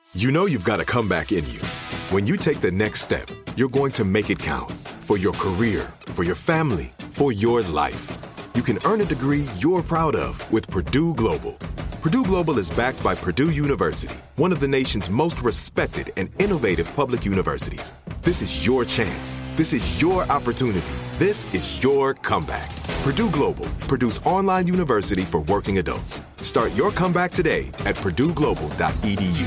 You know you've got a comeback in you. When you take the next step, you're going to make it count. For your career, for your family, for your life. You can earn a degree you're proud of with Purdue Global. Purdue Global is backed by Purdue University, one of the nation's most respected and innovative public universities. This is your chance. This is your opportunity. This is your comeback. Purdue Global, Purdue's online university for working adults. Start your comeback today at purdueglobal.edu.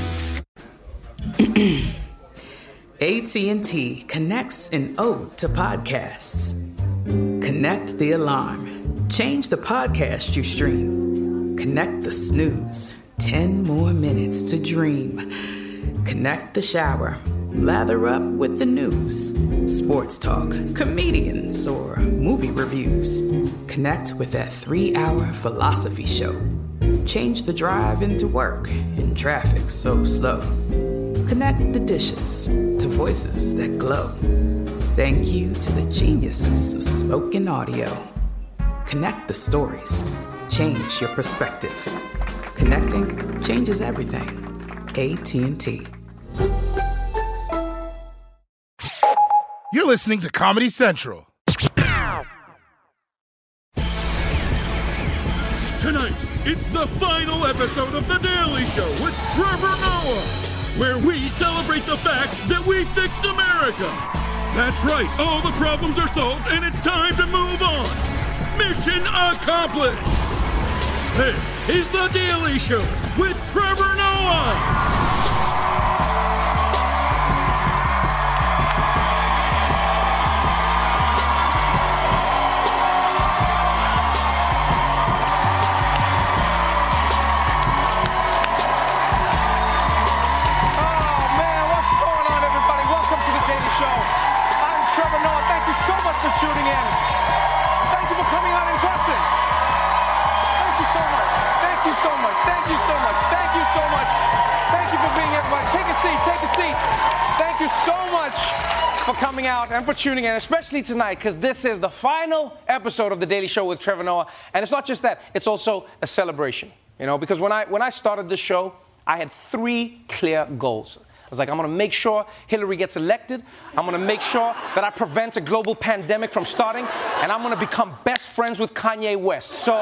AT&T connects an ode to podcasts. Connect the alarm. Change the podcast you stream. Connect the snooze. 10 more minutes to dream. Connect the shower. Lather up with the news. Sports talk, comedians, or movie reviews. Connect with that 3-hour philosophy show. Change the drive into work in traffic so slow. Connect the dishes to voices that glow. Thank you to the geniuses of spoken audio. Connect the stories. Change your perspective. Connecting changes everything. AT&T. You're listening to Comedy Central. Tonight, it's the final episode of The Daily Show with Trevor Noah, where we celebrate the fact that we fixed America. That's right, all the problems are solved and it's time to move on. Mission accomplished. This is The Daily Show with Trevor Noah. For tuning in. Thank you for coming on in person. Thank you so much. Thank you so much. Thank you so much. Thank you so much. Thank you for being everybody. Take a seat. Take a seat. Thank you so much for coming out and for tuning in, especially tonight, because this is the final episode of The Daily Show with Trevor Noah. And it's not just that, it's also a celebration. You know, because when I started this show, I had 3 clear goals. I was like, I'm going to make sure Hillary gets elected. I'm going to make sure that I prevent a global pandemic from starting. And I'm going to become best friends with Kanye West. So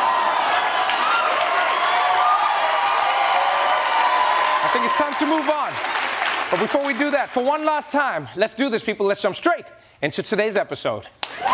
I think it's time to move on. But before we do that, for one last time, let's do this, people. Let's jump straight into today's episode.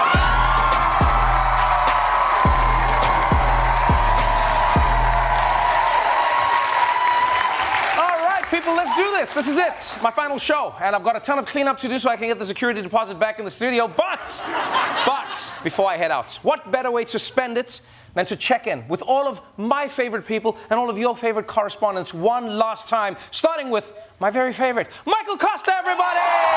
People, let's do this. This is it. My final show. And I've got a ton of cleanup to do so I can get the security deposit back in the studio. But, before I head out, what better way to spend it than to check in with all of my favorite people and all of your favorite correspondents one last time, starting with my very favorite, Michael Costa, everybody!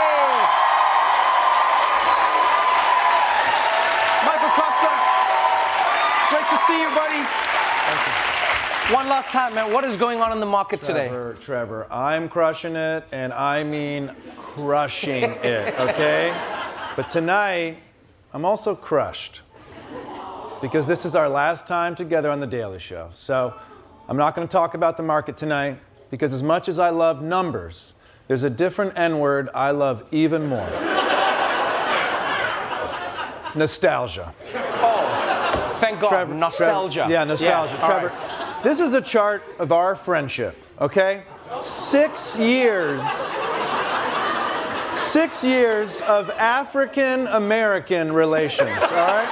Michael Costa, great to see you, buddy. Thank you. One last time, man, what is going on in the market today? Trevor, I'm crushing it, and I mean crushing it, okay? But tonight, I'm also crushed. Because this is our last time together on The Daily Show. So I'm not going to talk about the market tonight, because as much as I love numbers, there's a different N-word I love even more. Nostalgia. Oh, thank God, Trevor, nostalgia. Yeah, nostalgia. Yeah, Trevor, right. This is a chart of our friendship, okay? 6 years. 6 years of African-American relations, all right?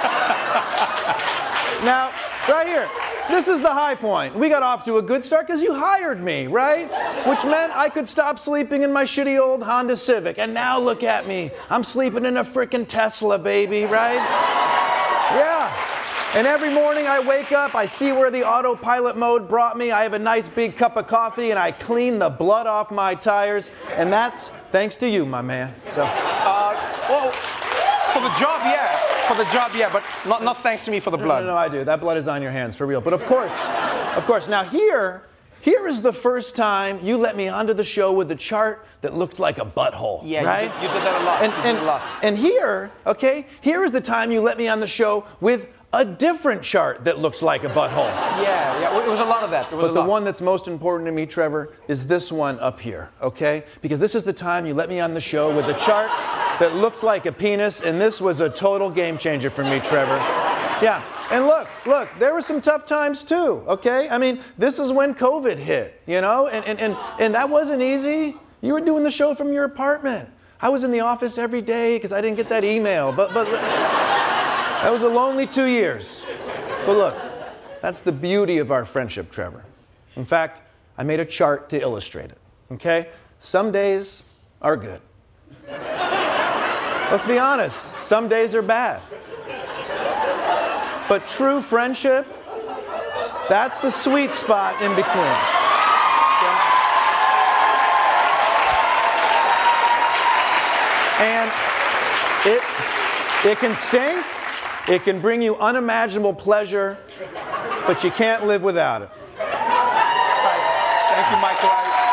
Now, right here, this is the high point. We got off to a good start because you hired me, right? Which meant I could stop sleeping in my shitty old Honda Civic. And now look at me. I'm sleeping in a frickin' Tesla, baby, right? Yeah. And every morning I wake up, I see where the autopilot mode brought me. I have a nice big cup of coffee, and I clean the blood off my tires. And that's thanks to you, my man. So, well, for the job, yeah. For the job, yeah, but not thanks to me for the blood. No, I do. That blood is on your hands, for real. But of course. Now here is the first time you let me onto the show with a chart that looked like a butthole, yeah, right? You did that a lot. And here is the time you let me on the show with a different chart that looks like a butthole. Yeah, it was a lot of that. But the one that's most important to me, Trevor, is this one up here, okay? Because this is the time you let me on the show with a chart that looked like a penis, and this was a total game changer for me, Trevor. Yeah, and look, there were some tough times too, okay? I mean, this is when COVID hit, you know? And that wasn't easy. You were doing the show from your apartment. I was in the office every day because I didn't get that email, but that was a lonely 2 years. But look, that's the beauty of our friendship, Trevor. In fact, I made a chart to illustrate it, okay? Some days are good. Let's be honest, some days are bad. But true friendship, that's the sweet spot in between. And it can stink, it can bring you unimaginable pleasure, but you can't live without it. Thank you, Michael.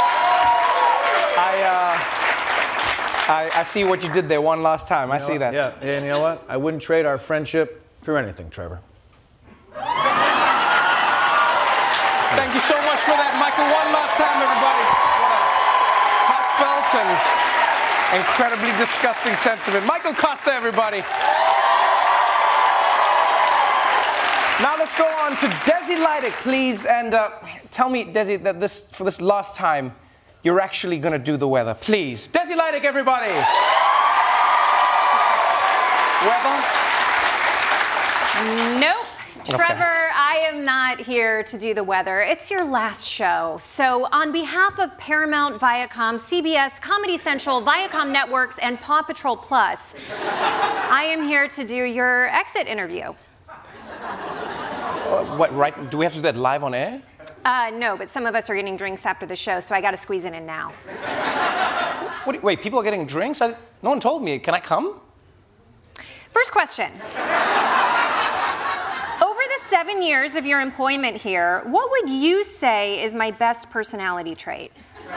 I see what you did there one last time. I see that. Yeah, and you know what? I wouldn't trade our friendship for anything, Trevor. Thank you so much for that, Michael. One last time, everybody. What a heartfelt and incredibly disgusting sentiment. Michael Costa, everybody. Now let's go on to Desi Lydic, please. And tell me, Desi, that for this last time, you're actually going to do the weather. Please. Desi Lydic, everybody. Weather? Nope. Trevor, I am not here to do the weather. It's your last show. So on behalf of Paramount, Viacom, CBS, Comedy Central, Viacom Networks, and Paw Patrol Plus, I am here to do your exit interview. What, right? Do we have to do that live on air? No, but some of us are getting drinks after the show, so I got to squeeze it in now. Wait, people are getting drinks? No one told me. Can I come? First question. Over the 7 years of your employment here, what would you say is my best personality trait?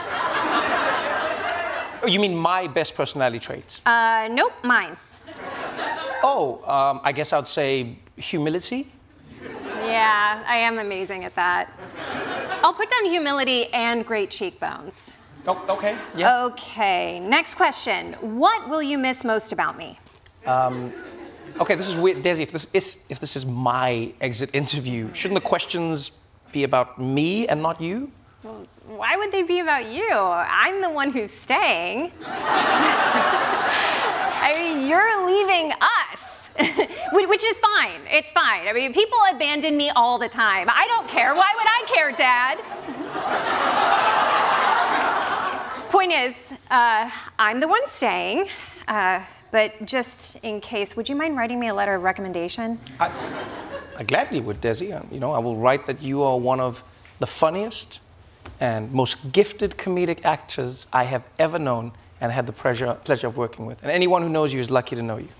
Oh, you mean my best personality traits? Nope, mine. Oh, I guess I would say humility. Yeah, I am amazing at that. I'll put down humility and great cheekbones. Oh, okay, yeah. Okay, next question. What will you miss most about me? Okay, this is weird, Desi. If this is my exit interview, shouldn't the questions be about me and not you? Well, why would they be about you? I'm the one who's staying. I mean, you're leaving us. Which is fine. It's fine. I mean, people abandon me all the time. I don't care. Why would I care, Dad? Point is, I'm the one staying. But just in case, would you mind writing me a letter of recommendation? I gladly would, Desi. I will write that you are one of the funniest and most gifted comedic actors I have ever known and had the pleasure of working with. And anyone who knows you is lucky to know you.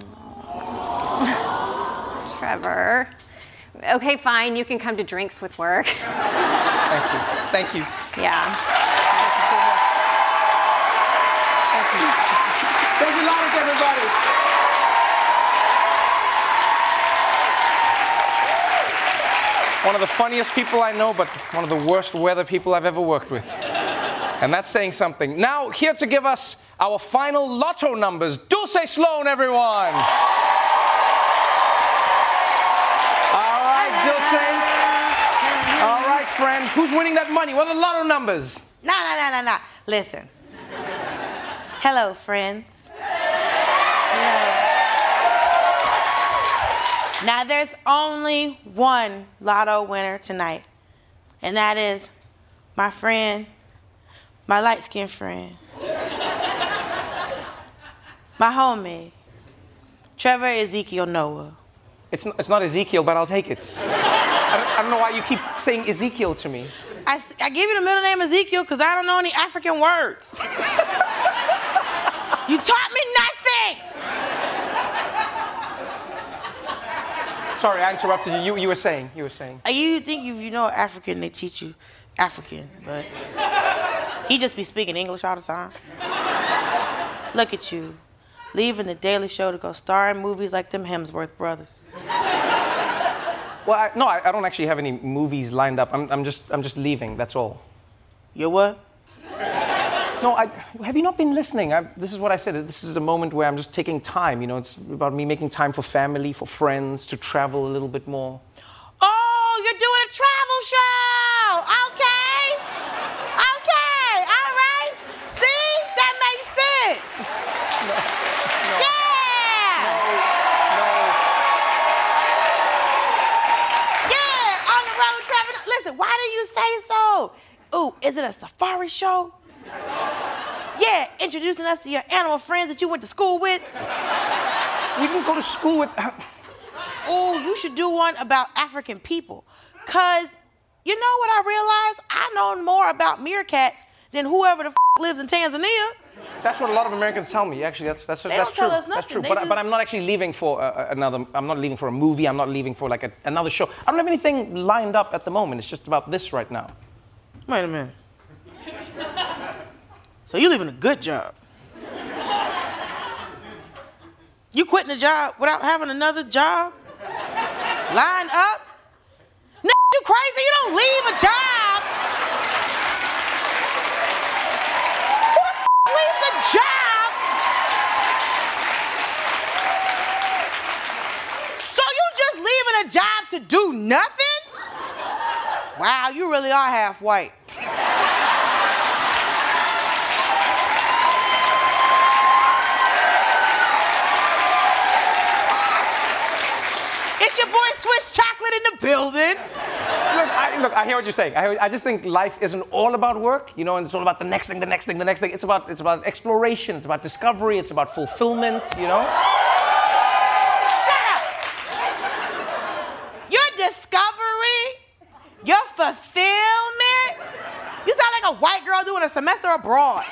Trevor. Okay, fine. You can come to drinks with work. Thank you. Thank you. Yeah. Thank you so much. Thank you. Thank you, Lydic, everybody. One of the funniest people I know, but one of the worst weather people I've ever worked with. And that's saying something. Now, here to give us our final lotto numbers, Dulce Sloan, everyone. All right, friend. Who's winning that money? What are the lotto numbers? No. Listen. Hello, friends. Hello. Now, there's only one lotto winner tonight, and that is my friend, my light-skinned friend, my homie, Trevor Ezekiel Noah. It's not Ezekiel, but I'll take it. I don't know why you keep saying Ezekiel to me. I give you the middle name Ezekiel because I don't know any African words. You taught me nothing! Sorry, I interrupted you. You were saying. You think if you know African, they teach you African, but he just be speaking English all the time. Look at you, leaving the Daily Show to go star in movies like them Hemsworth brothers. Well, no, I don't actually have any movies lined up. I'm just leaving. That's all. You what? No, have you not been listening? This is what I said. This is a moment where I'm just taking time. You know, it's about me making time for family, for friends, to travel a little bit more. Oh, you're doing a travel show. Okay. Okay. All right. See? That makes sense. No. Yeah. No. Yeah. On the road traveling. Listen, why do you say so? Ooh, is it a safari show? Yeah, introducing us to your animal friends that you went to school with. We didn't go to school with... Oh, you should do one about African people. Cause, you know what I realized? I know more about meerkats than whoever the lives in Tanzania. That's what a lot of Americans tell me. Actually, that's They true. don't tell us That's nothing. true. They But I'm not actually leaving for another. I'm not leaving for a movie. I'm not leaving for like another show. I don't have anything lined up at the moment. It's just about this right now. Wait a minute. So you leaving a good job? You quitting a job without having another job lined up? No, you crazy? You don't leave a job. Who the leaves a job? So you just leaving a job to do nothing? Wow, you really are half white. It's your boy Swiss Chocolate in the building. Look, I hear what you're saying. I just think life isn't all about work, you know, and it's all about the next thing, the next thing, the next thing. It's about exploration, it's about discovery, it's about fulfillment, you know? Shut up! Your discovery, your fulfillment. You sound like a white girl doing a semester abroad.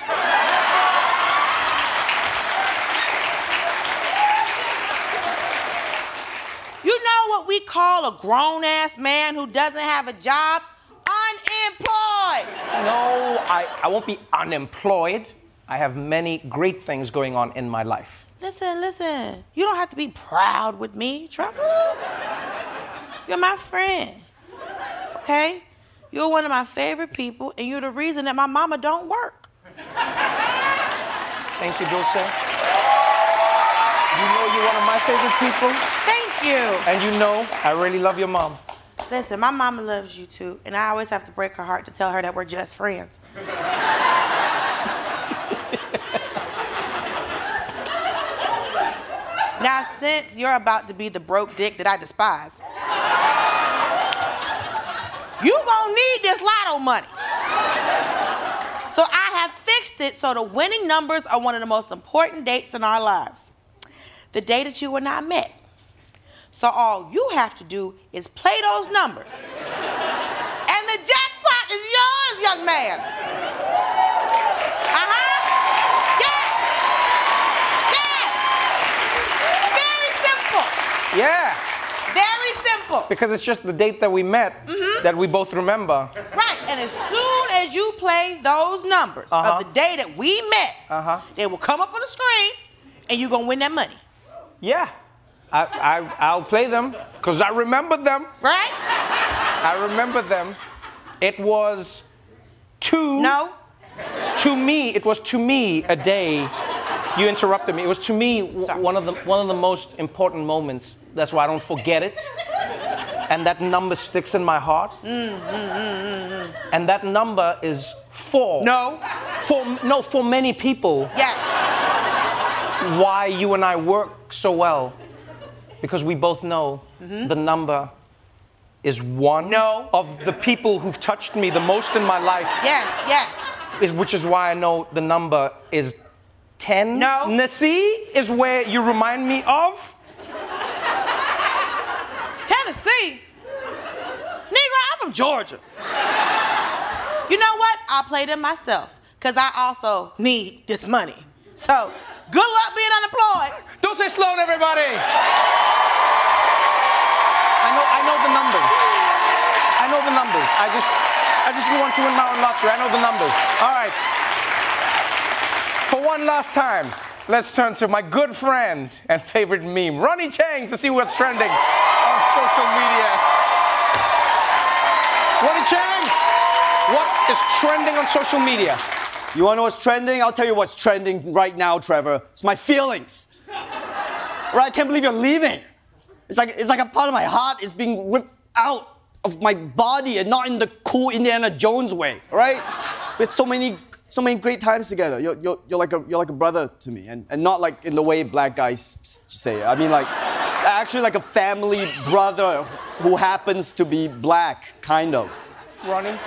You know what we call a grown-ass man who doesn't have a job? Unemployed. No, I won't be unemployed. I have many great things going on in my life. Listen. You don't have to be proud with me, Trevor. You're my friend. Okay? You're one of my favorite people, and you're the reason that my mama don't work. Thank you, Dulce. You know you're one of my favorite people. Thank you. And you know I really love your mom. Listen, my mama loves you too, and I always have to break her heart to tell her that we're just friends. Now, since you're about to be the broke dick that I despise, you gonna need this lotto money. So I have fixed it so the winning numbers are one of the most important dates in our lives. The day that you were not met. So all you have to do is play those numbers. And the jackpot is yours, young man. Very simple. Yeah. Very simple. Because it's just the date that we met that we both remember. Right, and as soon as you play those numbers of the day that we met, they will come up on the screen and you're gonna win that money. Yeah. I'll play them because I remember them. Right? I remember them. It was to me a day. You interrupted me. It was to me one of the most important moments. That's why I don't forget it. And that number sticks in my heart. And that number is 4. For many people. Yes. Why you and I work so well. Because we both know the number is 1 of the people who've touched me the most in my life. Yes. Which is why I know the number is 10. Tennessee is where you remind me of. Tennessee? Negro, I'm from Georgia. You know what? I'll play them myself, because I also need this money. So, good luck being unemployed. Don't say Sloan, everybody. I know the numbers. I know the numbers. I just want to win my own lottery. I know the numbers. All right. For one last time, let's turn to my good friend and favorite meme, Ronny Chieng, to see what's trending on social media. Ronny Chieng, what is trending on social media? You want to know what's trending? I'll tell you what's trending right now, Trevor. It's my feelings. Right? I can't believe you're leaving. It's like a part of my heart is being ripped out of my body and not in the cool Indiana Jones way. Right? We had so many great times together. You're like a brother to me, and not like in the way black guys say it. I mean, like actually like a family brother who happens to be black, kind of. Ronny,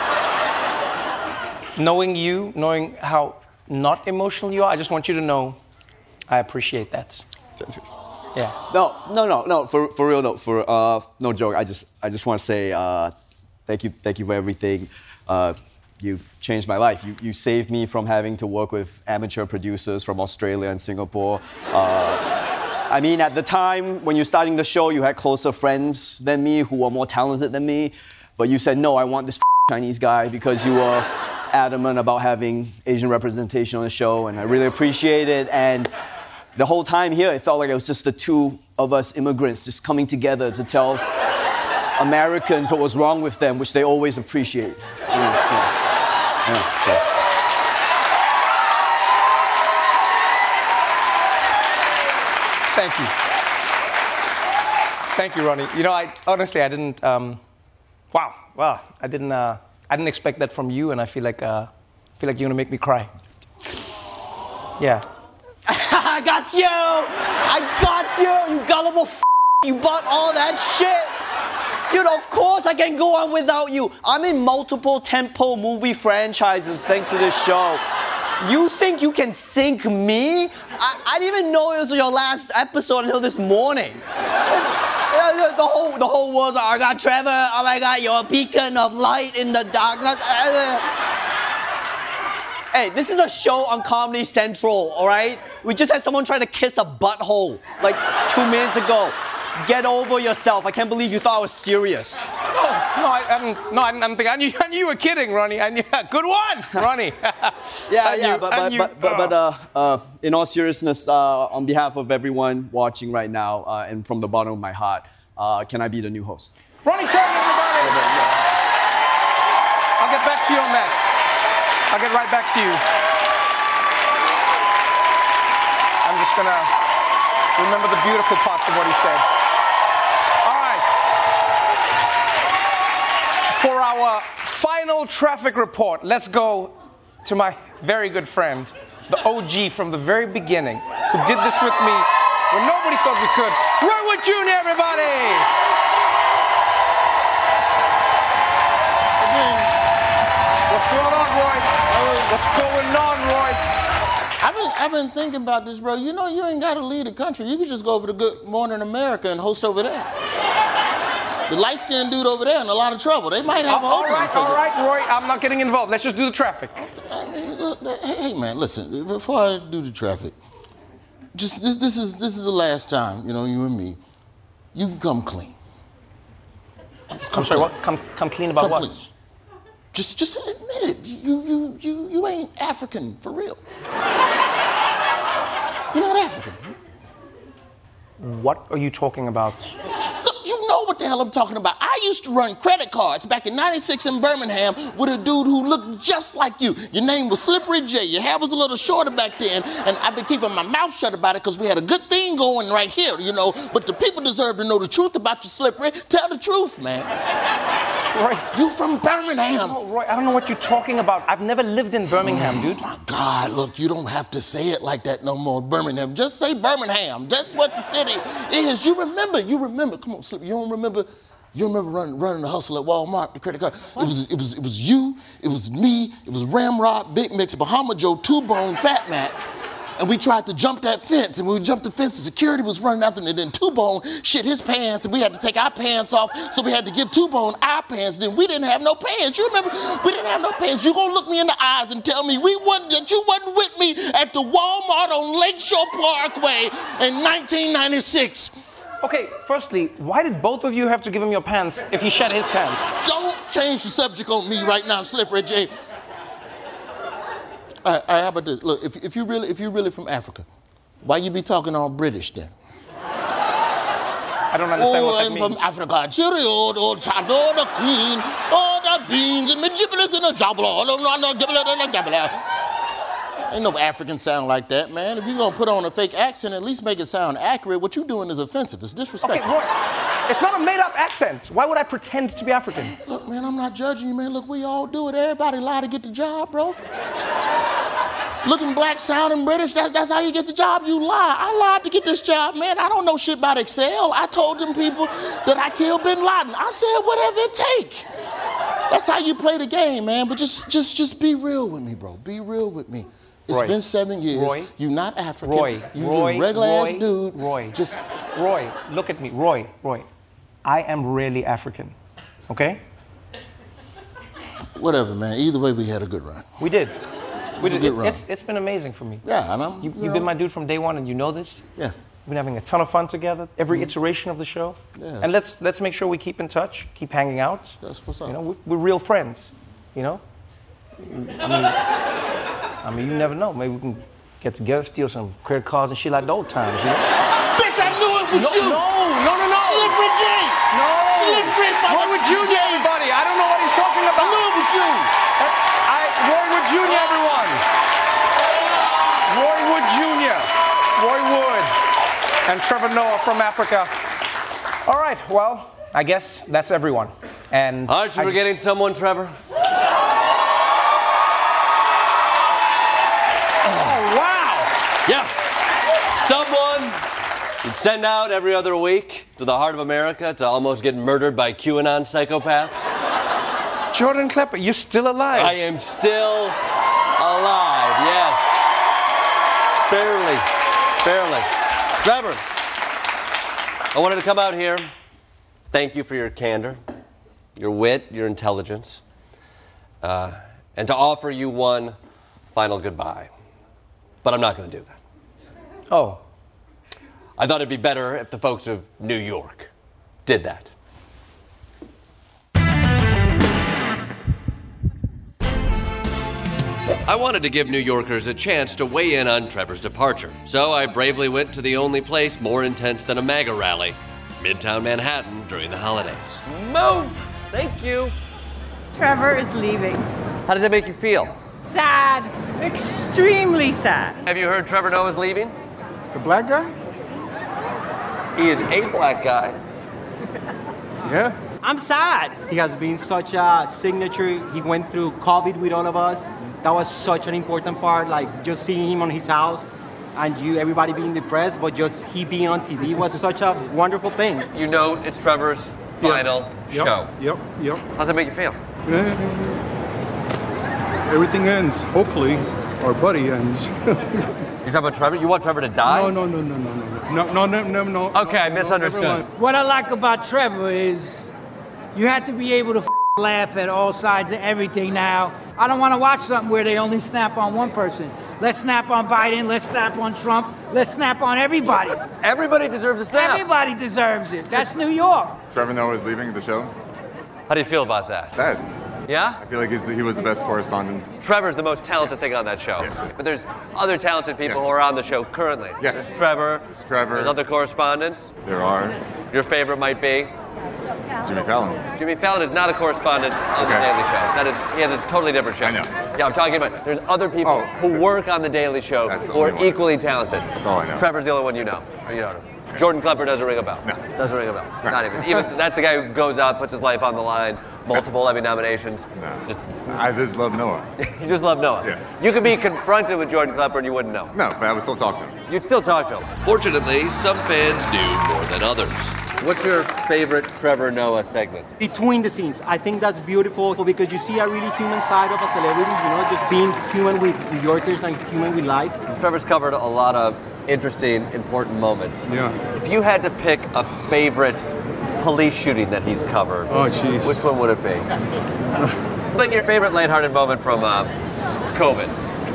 knowing how not emotional you are, I just want you to know I appreciate that. Yeah. No. For real though. No joke. I just want to say thank you for everything. You changed my life. You saved me from having to work with amateur producers from Australia and Singapore. I mean, at the time when you're starting the show, you had closer friends than me who were more talented than me. But you said, no, I want this Chinese guy because you were adamant about having Asian representation on the show, and I really appreciate it. And the whole time here, it felt like it was just the two of us immigrants just coming together to tell Americans what was wrong with them, which they always appreciate. Thank you. Thank you, Ronny. You know, I didn't. Wow. I didn't expect that from you, and I feel like you're gonna make me cry. Yeah. I got you. You gullible You bought all that shit. Dude, of course I can go on without you. I'm in multiple tentpole movie franchises thanks to this show. You think you can sink me? I didn't even know it was your last episode until this morning. The whole world's like, oh my God, Trevor, oh my God, you're a beacon of light in the darkness. Hey, this is a show on Comedy Central, all right? We just had someone try to kiss a butthole like 2 minutes ago. Get over yourself. I can't believe you thought I was serious. I didn't think. I knew you were kidding, Ronny. Good one, Ronny. But in all seriousness, on behalf of everyone watching right now, and from the bottom of my heart, can I be the new host? Ronny Chieng, everybody. I'll get back to you on that. I'll get right back to you. I'm just gonna remember the beautiful parts of what he said. All right. For our final traffic report, let's go to my very good friend, the OG from the very beginning, who did this with me when nobody thought we could. Roy Wood Jr., everybody! What's going on, Roy? What's going on, Roy? I've been thinking about this, bro. You know, you ain't got to leave the country. You could just go over to Good Morning America and host over there. The light-skinned dude over there in a lot of trouble. They might have all right, Roy. I'm not getting involved. Let's just do the traffic. I mean, look, hey, man, listen. Before I do the traffic, just this is the last time, you know, you and me. You can come clean. I'm sorry, what? Come clean about what? Clean. Just admit it. You ain't African for real. You're not African. What are you talking about? Look, you know what the hell I'm talking about. I used to run credit cards back in '96 in Birmingham with a dude who looked just like you. Your name was Slippery J. Your hair was a little shorter back then, and I've been keeping my mouth shut about it because we had a good thing going right here, you know. But the people deserve to know the truth about you, Slippery. Tell the truth, man. Roy. You from Birmingham. No, Roy, I don't know what you're talking about. I've never lived in Birmingham, dude. Oh, my God. Look, you don't have to say it like that no more, Birmingham. Just say Birmingham. That's what the city is. You remember. Come on, Slip. You remember running the hustle at Walmart, the credit card. What? It was you, it was me, it was Ramrod, Big Mix, Bahama Joe, Two Bone, Fat Matt. And we tried to jump that fence, and when we jumped the fence, the security was running after, and then Two Bone shit his pants, and we had to take our pants off, so we had to give Two Bone our pants, and then we didn't have no pants. You remember? We didn't have no pants. You gonna look me in the eyes and tell me that you wasn't with me at the Walmart on Lakeshore Parkway in 1996. Okay, firstly, why did both of you have to give him your pants if he shed his pants? Don't change the subject on me right now, Slippery J. All right, how about this? Look, if you're really from Africa, why you be talking all British then? I don't understand what that I'm means. from Africa. Cheerio, old child, the queen, all the beans, and the giblets and the jabla, all the giblet and the gabla. Ain't no African sound like that, man. If you're gonna put on a fake accent, at least make it sound accurate. What you doing is offensive. It's disrespectful. Okay, Roy, it's not a made-up accent. Why would I pretend to be African? Look, man, I'm not judging you, man. Look, we all do it. Everybody lie to get the job, bro. Looking black, sounding British, that's how you get the job. You lie. I lied to get this job, man. I don't know shit about Excel. I told them people that I killed Bin Laden. I said whatever it take. That's how you play the game, man. But just be real with me, bro. Be real with me. It's Roy, been 7 years. Roy, you not African. You Roy, a regular ass Roy, dude. Roy, Just Roy, look at me. Roy. I am really African. Okay? whatever, man. Either way, we had a good run. We did. It was a good run. It's been amazing for me. Yeah, and You've been my dude from day one, and you know this. Yeah. We've been having a ton of fun together, every iteration of the show. Yes. And let's make sure we keep in touch, keep hanging out. That's what's up. You know, we're real friends. You know. I mean, you never know. Maybe we can get together, steal some credit cards and shit like the old times. You know. Bitch, I knew it was you. No. Slippery J. No. Slippery Roy Wood Jr. Everybody, I don't know what he's talking about. I knew it was you. Roy Wood Jr. Everyone. Roy Wood Jr. Roy Wood and Trevor Noah from Africa. All right, well, I guess that's everyone. And aren't you forgetting someone, Trevor? Oh, wow. Yeah. Someone you'd send out every other week to the heart of America to almost get murdered by QAnon psychopaths. Jordan Klepper, you're still alive. I am still alive, yes. Barely. Trevor, I wanted to come out here. Thank you for your candor, your wit, your intelligence, and to offer you one final goodbye. But I'm not going to do that. Oh. I thought it'd be better if the folks of New York did that. I wanted to give New Yorkers a chance to weigh in on Trevor's departure, so I bravely went to the only place more intense than a MAGA rally, Midtown Manhattan during the holidays. Move! Thank you. Trevor is leaving. How does that make you feel? Sad. Extremely sad. Have you heard Trevor Noah's leaving? The black guy? He is a black guy. Yeah. I'm sad. He has been such a signature. He went through COVID with all of us. That was such an important part, like just seeing him on his house and everybody being depressed, but just he being on TV was such a wonderful thing. You know it's Trevor's final show. Yep. How's it make you feel? Everything ends. Hopefully, our buddy ends. You're talking about Trevor? You want Trevor to die? No. No. Okay, I misunderstood. What I like about Trevor is you have to be able to laugh at all sides of everything now. I don't want to watch something where they only snap on one person. Let's snap on Biden, let's snap on Trump, let's snap on everybody. Everybody deserves a snap. Everybody deserves it. That's New York. Trevor Noah is leaving the show. How do you feel about that? Sad. Yeah? I feel like he was the best correspondent. Trevor's the most talented thing on that show. Yes. But there's other talented people who are on the show currently. Yes. There's Trevor. There's other correspondents. There are. Your favorite might be? Jimmy Fallon. Jimmy Fallon is not a correspondent on The Daily Show. He has a totally different show. I know. Yeah, I'm talking about there's other people who work on The Daily Show who are equally talented. That's all I know. Trevor's the only one you know. Or you don't know. Jordan Klepper doesn't ring a bell. No. Doesn't ring a bell. Not even. That's the guy who goes out, puts his life on the line, multiple Emmy nominations. No. I just love Noah. You just love Noah. Yes. You could be confronted with Jordan Klepper and you wouldn't know. No, but I would still talk to him. You'd still talk to him. Fortunately, some fans do more than others. What's your favorite Trevor Noah segment? Between the scenes, I think that's beautiful because you see a really human side of a celebrity, just being human with New Yorkers and human with life. Trevor's covered a lot of interesting, important moments. Yeah. If you had to pick a favorite police shooting that he's covered, which one would it be? Like your favorite lighthearted moment from COVID.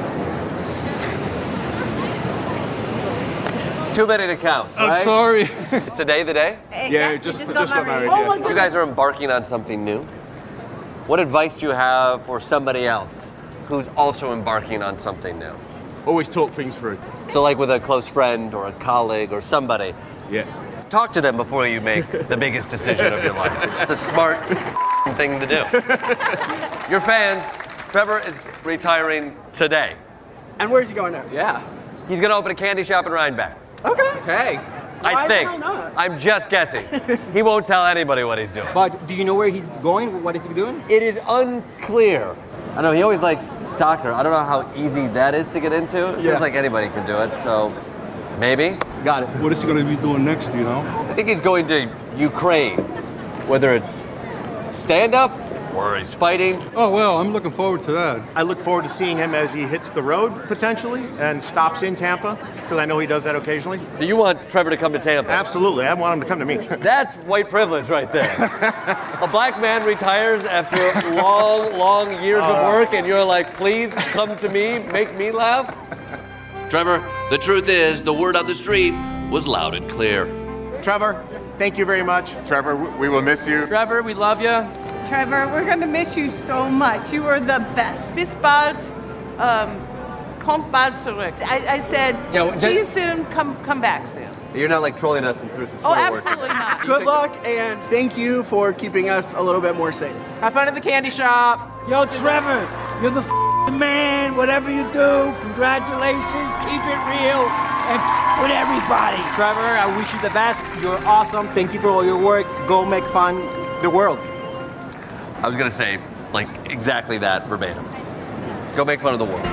Too many to count, right? I'm sorry. Is today the day? Yeah, just got married. Oh You guys are embarking on something new. What advice do you have for somebody else who's also embarking on something new? Always talk things through. So like with a close friend or a colleague or somebody. Yeah. talk to them before you make the biggest decision of your life. It's the smart thing to do. Your fans, Trevor is retiring today. And where's he going now? Yeah. He's going to open a candy shop in Rhinebeck. Okay. Hey. I think. Why not? I'm just guessing. He won't tell anybody what he's doing. But do you know where he's going? What is he doing? It is unclear. I know he always likes soccer. I don't know how easy that is to get into. It feels like anybody can do it, so maybe. Got it. What is he going to be doing next, do you know? I think he's going to Ukraine, whether it's stand-up or he's fighting. Oh, well, I'm looking forward to that. I look forward to seeing him as he hits the road, potentially, and stops in Tampa, because I know he does that occasionally. So you want Trevor to come to Tampa? Absolutely. I want him to come to me. That's white privilege right there. A black man retires after long, long years of work, and you're like, please come to me, make me laugh? Trevor, the truth is, the word on the street was loud and clear. Trevor, thank you very much. Trevor, we will miss you. Trevor, we love you. Trevor, we're going to miss you so much. You were the best. Bis bald. Kommt bald zurück. I said, see you soon. Come back soon. You're not like trolling us and through some Oh, swear words. absolutely not. Good luck, and thank you for keeping us a little bit more safe. Have fun at the candy shop. Yo, Trevor, you're the man. Whatever you do, congratulations. Keep it real and with everybody. Trevor, I wish you the best. You're awesome. Thank you for all your work. Go make fun the world. I was going to say, like, exactly that verbatim. Go make fun of the world.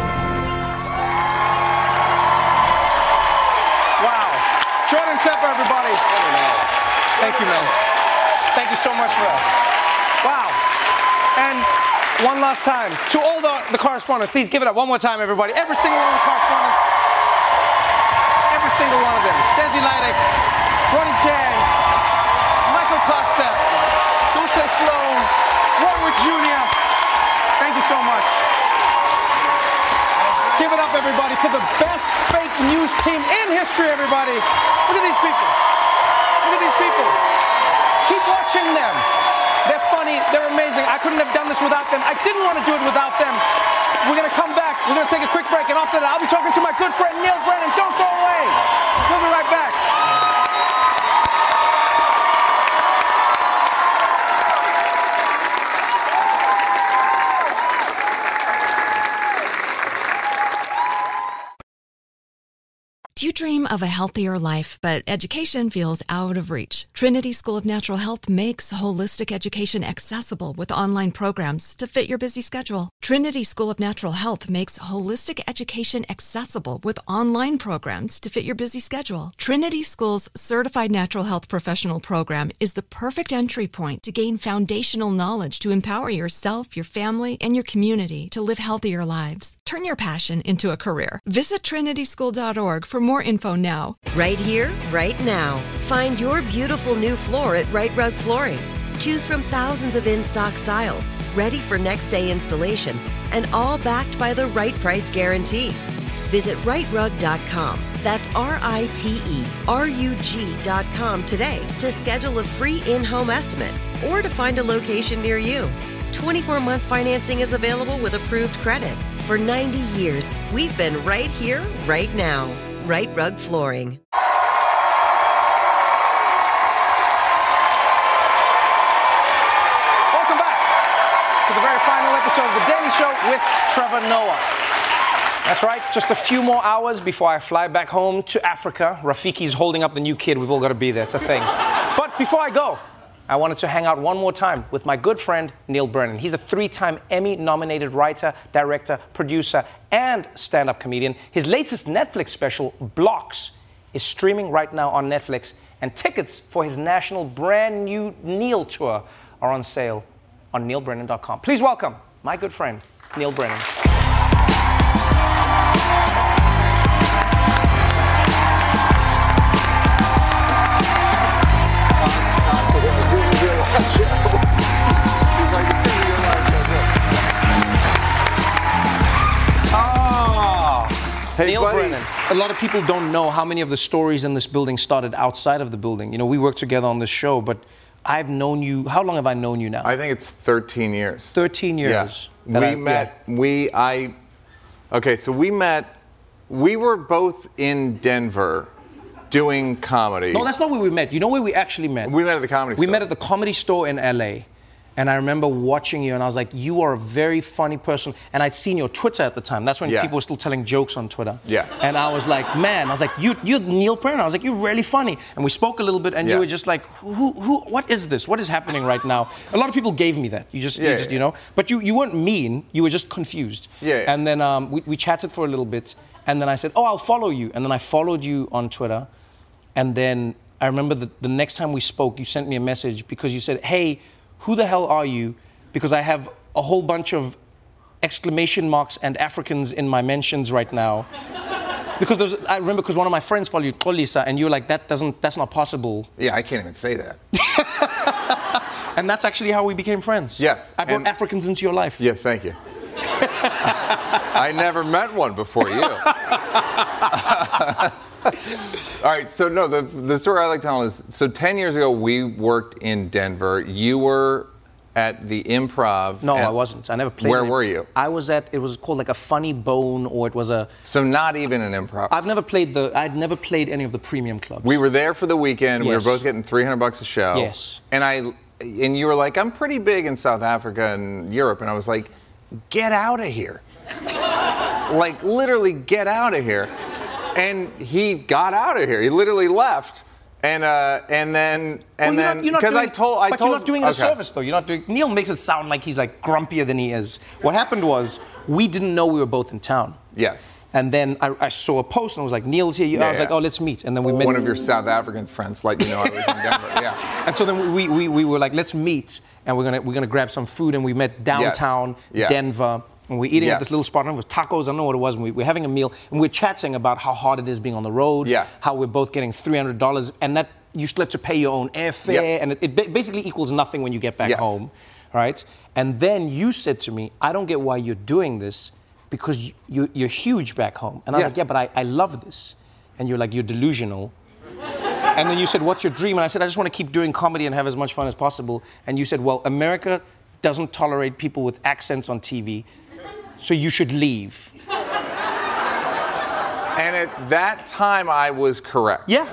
Wow. Jordan Tepper, everybody. Thank you, man. Thank you so much for that. Wow. And one last time, to all the correspondents, please give it up one more time, everybody. Every single one of the correspondents. Every single one of them. Desi Leidick, Ronnie Chang, Michael Costa, Dulce Sloan, Robert Jr. Thank you so much. Give it up, everybody, for the best fake news team in history, everybody. Look at these people. Look at these people. Keep watching them. They're funny. They're amazing. I couldn't have done this without them. I didn't want to do it without them. We're going to come back. We're going to take a quick break, and after that, I'll be talking to my good friend, Neil Brennan. Don't go away. We'll be right back. Do you dream of a healthier life, but education feels out of reach? Trinity School of Natural Health makes holistic education accessible with online programs to fit your busy schedule. Trinity School of Natural Health makes holistic education accessible with online programs to fit your busy schedule. Trinity School's Certified Natural Health Professional Program is the perfect entry point to gain foundational knowledge to empower yourself, your family, and your community to live healthier lives. Turn your passion into a career. Visit trinityschool.org for more info now. Right here, right now. Find your beautiful new floor at Right Rug Flooring. Choose from thousands of in-stock styles, ready for next day installation, and all backed by the right price guarantee. Visit rightrug.com. That's RITERUG.com today to schedule a free in-home estimate or to find a location near you. 24-month financing is available with approved credit. For 90 years, we've been right here, right now. Right Rug Flooring. Welcome back to the very final episode of The Daily Show with Trevor Noah. That's right, just a few more hours before I fly back home to Africa. Rafiki's holding up the new kid. We've all got to be there. It's a thing. But before I go, I wanted to hang out one more time with my good friend, Neil Brennan. He's a 3-time Emmy-nominated writer, director, producer, and stand-up comedian. His latest Netflix special, Blocks, is streaming right now on Netflix, and tickets for his national brand new Neil tour are on sale on neilbrennan.com. Please welcome my good friend, Neil Brennan. Hey, Neil buddy. Brennan. A lot of people don't know how many of the stories in this building started outside of the building. You know, we work together on this show, but I've known you. How long have I known you now? I think it's 13 years. 13 years. Yeah. We met. We were both in Denver doing comedy. No, that's not where we met. You know where we actually met? We met at the Comedy Store. We met at the Comedy Store in LA. And I remember watching you, and I was like, you are a very funny person. And I'd seen your Twitter at the time. That's when people were still telling jokes on Twitter. Yeah. And I was like, man, I was like, you're Neil Perrin. I was like, you're really funny. And we spoke a little bit, and you were just like, what is this? What is happening right now? A lot of people gave me that. You know. But you weren't mean. You were just confused. Yeah. And then we chatted for a little bit, and then I said, oh, I'll follow you. And then I followed you on Twitter. And then I remember the next time we spoke, you sent me a message because you said, hey, who the hell are you? Because I have a whole bunch of exclamation marks and Africans in my mentions right now. Because I remember because one of my friends followed you, Xolisa, and you were like, that's not possible. Yeah, I can't even say that. And that's actually how we became friends. Yes. I brought Africans into your life. Yeah, thank you. I never met one before you. All right, so no, the story I like telling is, so 10 years ago, we worked in Denver. You were at the Improv. No, I wasn't. I never played. Where were you? I was it was called like a Funny Bone, or it was a... So not even an Improv. I'd never played any of the premium clubs. We were there for the weekend. Yes. We were both getting $300 a show. Yes. And you were like, I'm pretty big in South Africa and Europe. And I was like, get out of here. Like, literally get out of here. And he got out of here. He literally left, and then because I told, you're not doing the service though. You're not doing. Neil makes it sound like he's like grumpier than he is. What happened was we didn't know we were both in town. Yes. And then I saw a post and I was like, Neil's here. I was like, oh, let's meet. And then we met. One of your South African friends let you know I was in Denver. Yeah. And so then we were like, let's meet, and we're gonna grab some food, and we met downtown Denver. And we're eating at this little spot, and it was tacos, I don't know what it was, and we're having a meal, and we're chatting about how hard it is being on the road, how we're both getting $300, and that you still have to pay your own airfare, and it basically equals nothing when you get back home, right? And then you said to me, I don't get why you're doing this, because you're huge back home. And I was like, yeah, but I love this. And you're like, you're delusional. And then you said, what's your dream? And I said, I just want to keep doing comedy and have as much fun as possible. And you said, well, America doesn't tolerate people with accents on TV, so you should leave. And at that time, I was correct. Yeah.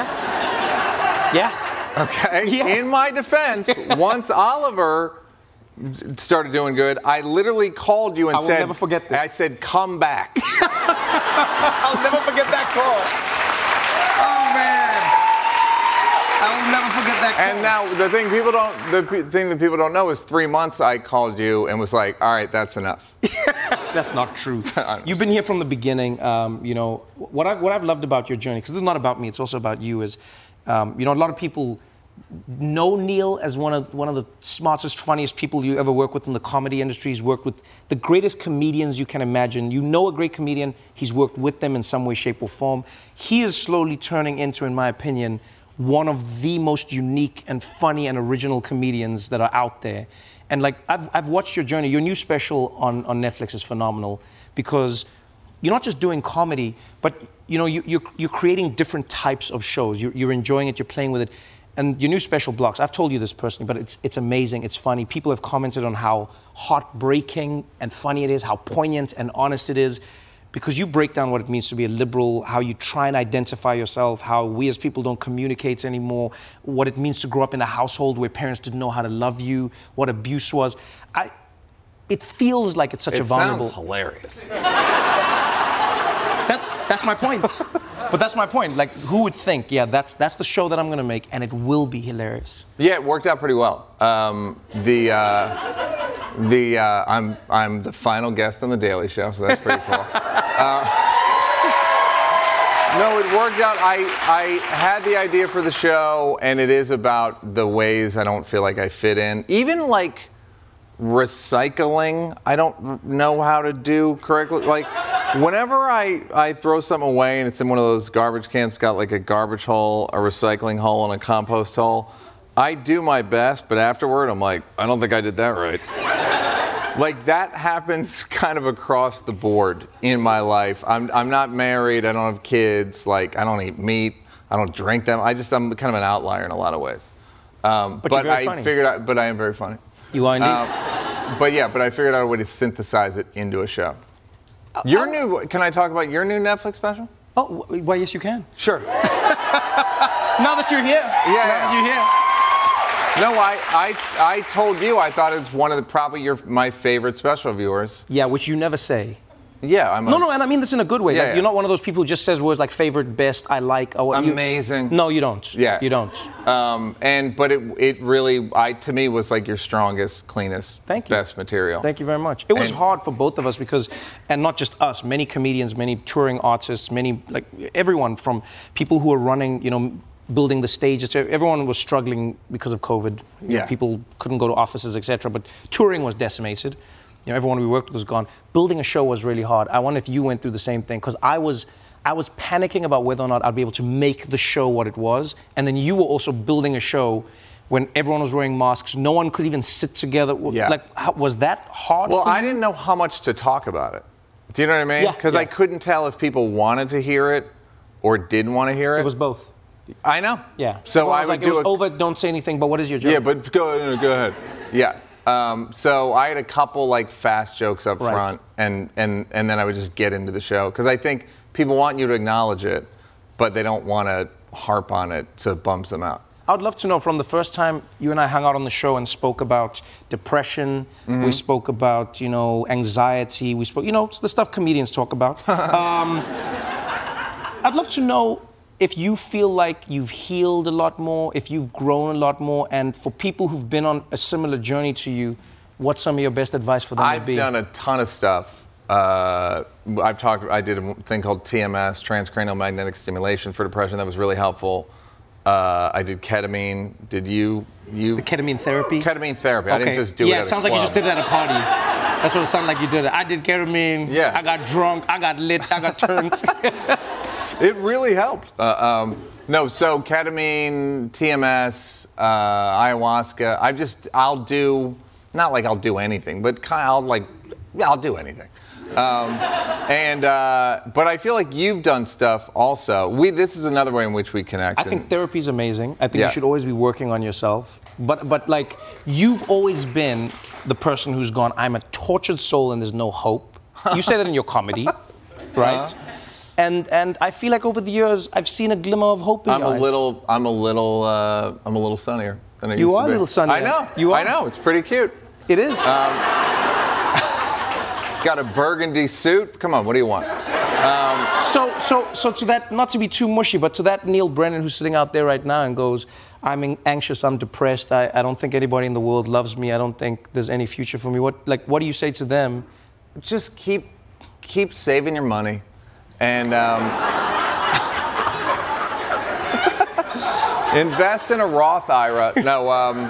Okay? Yeah. In my defense, once Oliver started doing good, I literally called you and said... I will never forget this. I said, come back. I'll never forget that call. Oh, man. I will never forget that call. And now, the thing that people don't know is 3 months I called you and was like, all right, that's enough. That's not true. You've been here from the beginning. You know, what I've loved about your journey, because it's not about me, it's also about you, is, you know, a lot of people know Neil as one of the smartest, funniest people you ever work with in the comedy industry. He's worked with the greatest comedians you can imagine. You know a great comedian, he's worked with them in some way, shape, or form. He is slowly turning into, in my opinion, one of the most unique and funny and original comedians that are out there. And like, I've watched your journey. Your new special on Netflix is phenomenal, because you're not just doing comedy, but you know, you're creating different types of shows. You're enjoying it, you're playing with it. And your new special, Blocks, I've told you this personally, but it's amazing, it's funny. People have commented on how heartbreaking and funny it is, how poignant and honest it is, because you break down what it means to be a liberal, how you try and identify yourself, how we as people don't communicate anymore, what it means to grow up in a household where parents didn't know how to love you, what abuse was. It feels like it's such a vulnerable... It sounds hilarious. That's my point. But that's my point. Like, who would think, yeah, that's the show that I'm going to make, and it will be hilarious. Yeah, it worked out pretty well. I'm the final guest on The Daily Show, so that's pretty cool. No, it worked out. I had the idea for the show, and it is about the ways I don't feel like I fit in. Even like recycling, I don't know how to do correctly. Like, whenever I throw something away and it's in one of those garbage cans, it's got like a garbage hole, a recycling hole, and a compost hole, I do my best, but afterward I'm like, I don't think I did that right. Like, that happens kind of across the board in my life. I'm not married, I don't have kids, like, I don't eat meat, I don't drink them. I'm kind of an outlier in a lot of ways. But you're very funny. But I am very funny. You are indeed. But I figured out a way to synthesize it into a show. Can I talk about your new Netflix special? Oh, well, yes, you can. Sure. Now that you're here. Yeah. Now that you're here. No, I told you I thought it's one of my favorite special of yours. Yeah, which you never say. Yeah, No, and I mean this in a good way. Yeah, Like, yeah. You're not one of those people who just says words like favorite, best, I like. Or Amazing. No, you don't. Yeah, you don't. But it really, to me, was like your strongest, cleanest, best material. Thank you very much. It was And- hard for both of us because, and not just us, many comedians, many touring artists, everyone from people who are running, building the stages. Everyone was struggling because of COVID. You know, people couldn't go to offices, etc. But touring was decimated. Everyone we worked with was gone. Building a show was really hard. I wonder if you went through the same thing, because I was panicking about whether or not I'd be able to make the show what it was. And then you were also building a show when everyone was wearing masks. No one could even sit together. Yeah. Was that hard Well, for you? I didn't know how much to talk about it. Do you know what I mean? Yeah, Because I couldn't tell if people wanted to hear it or didn't want to hear it. It was both. I know. Yeah. So Everyone I was would like, do it was over, don't say anything, but what is your joke? Yeah, but go ahead. Yeah. So I had a couple fast jokes up Right. front, and then I would just get into the show, because I think people want you to acknowledge it, but they don't want to harp on it, so it bums them out. I would love to know, from the first time you and I hung out on the show and spoke about depression, we spoke about, anxiety, we spoke, it's the stuff comedians talk about. I'd love to know if you feel like you've healed a lot more, if you've grown a lot more, and for people who've been on a similar journey to you, what's some of your best advice for them I've to be? done a ton of stuff. I did a thing called TMS, transcranial magnetic stimulation for depression. That was really helpful. I did ketamine. Did you? The ketamine therapy? Ketamine therapy. I didn't just do it Yeah, at it a sounds like you club. just did it at a party. That's what it sounded like you did it. I did ketamine. Yeah. I got drunk. I got lit. I got turned. It really helped. So ketamine, TMS, ayahuasca. I'll do, not like I'll do anything, but I'll do anything. But I feel like you've done stuff also. This is another way in which we connect. I think therapy is amazing. I think Yeah. you should always be working on yourself. But you've always been the person who's gone, I'm a tortured soul and there's no hope. You say that in your comedy, right? And I feel like over the years I've seen a glimmer of hope in your eyes. I'm a little sunnier than I used to be. You are a little sunnier. I know. You are. I know. It's pretty cute. It is. Got a burgundy suit. Come on, what do you want? So to that, not to be too mushy, but to that Neil Brennan who's sitting out there right now and goes, I'm anxious, I'm depressed, I don't think anybody in the world loves me, I don't think there's any future for me. What do you say to them? Just keep saving your money, and invest in a Roth IRA. No,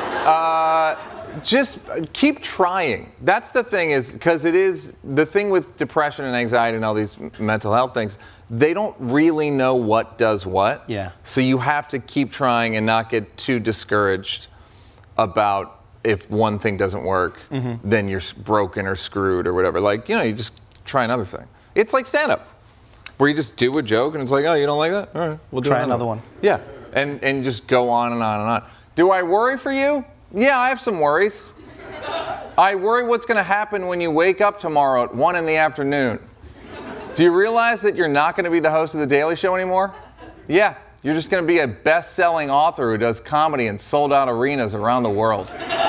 just keep trying. That's the thing, is because it is the thing with depression and anxiety and all these mental health things. They don't really know what does what. Yeah. So you have to keep trying and not get too discouraged about if one thing doesn't work, then you're broken or screwed or whatever. You just try another thing. It's like stand-up, where you just do a joke and it's like, oh, you don't like that? All right, we'll Try another one. Yeah, and just go on and on and on. Do I worry for you? Yeah, I have some worries. I worry what's going to happen when you wake up tomorrow at 1 p.m. Do you realize that you're not going to be the host of The Daily Show anymore? Yeah, you're just going to be a best-selling author who does comedy in sold-out arenas around the world.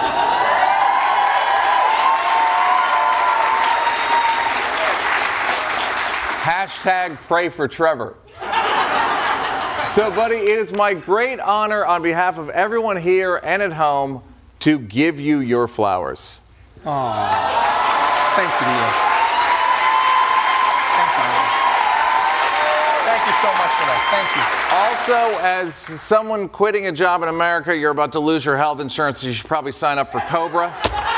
Hashtag pray for Trevor. So, buddy, it is my great honor on behalf of everyone here and at home to give you your flowers. Aww. Thank you, Neil. Thank you so much for that. Thank you. Also, as someone quitting a job in America, you're about to lose your health insurance, so you should probably sign up for Cobra.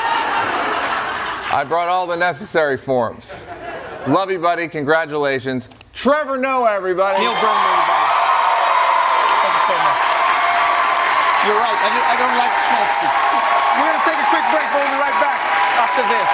I brought all the necessary forms. Love you, buddy. Congratulations. Trevor Noah, everybody. Neil Brennan, everybody. Thank you so much. You're right. I don't like smoke. We're going to take a quick break. We'll be right back after this.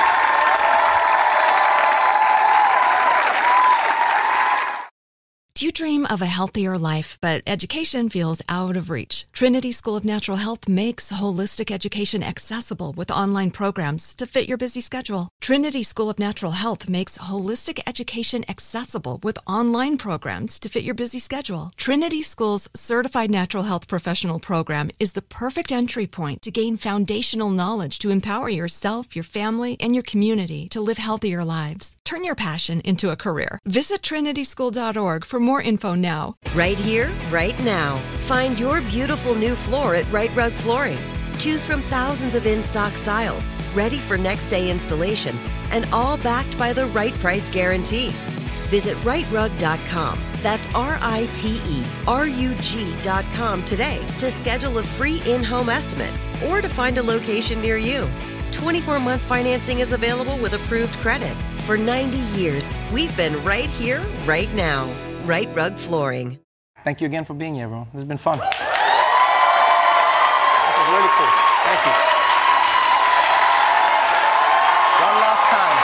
Do you Do you dream of a healthier life, but education feels out of reach? Trinity School of Natural Health makes holistic education accessible with online programs to fit your busy schedule. Trinity School of Natural Health makes holistic education accessible with online programs to fit your busy schedule. Trinity School's Certified Natural Health Professional Program is the perfect entry point to gain foundational knowledge to empower yourself, your family, and your community to live healthier lives. Turn your passion into a career. Visit trinityschool.org for more info now. Right here, right now. Find your beautiful new floor at Right Rug Flooring. Choose from thousands of in-stock styles, ready for next day installation, and all backed by the right price guarantee. Visit rightrug.com. That's RITERUG.com today to schedule a free in-home estimate or to find a location near you. 24-month financing is available with approved credit. For 90 years, we've been right here, right now. Right Rug Flooring. Thank you again for being here, everyone. This has been fun. This is really cool. Thank you. One last time.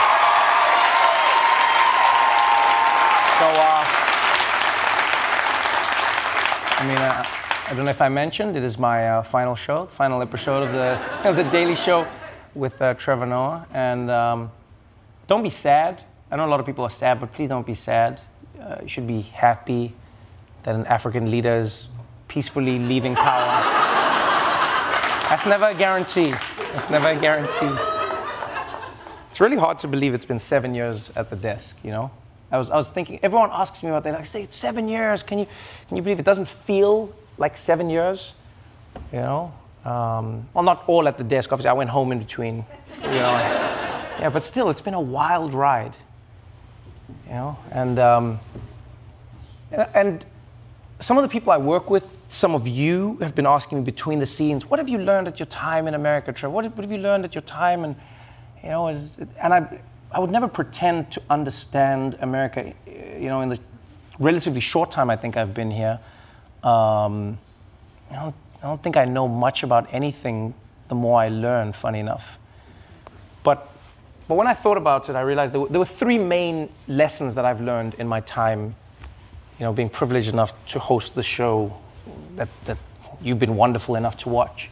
So, I don't know if I mentioned, it is my final show, final episode of the Daily Show with Trevor Noah. And don't be sad. I know a lot of people are sad, but please don't be sad. You should be happy that an African leader is peacefully leaving power. That's never a guarantee. It's never a guarantee. It's really hard to believe it's been 7 years at the desk, you know? I was thinking, everyone asks me about that. I say, it's 7 years. Can you believe it doesn't feel like 7 years? You know? Well, not all at the desk. Obviously, I went home in between. You know? Yeah, but still, it's been a wild ride. You know, and some of the people I work with, some of you have been asking me between the scenes, what have you learned at your time in America, Trevor? What have you learned at your time? And you know, I would never pretend to understand America. You know, in the relatively short time I think I've been here, I don't think I know much about anything. The more I learn, funny enough, but when I thought about it, I realized there were three main lessons that I've learned in my time, you know, being privileged enough to host the show that you've been wonderful enough to watch.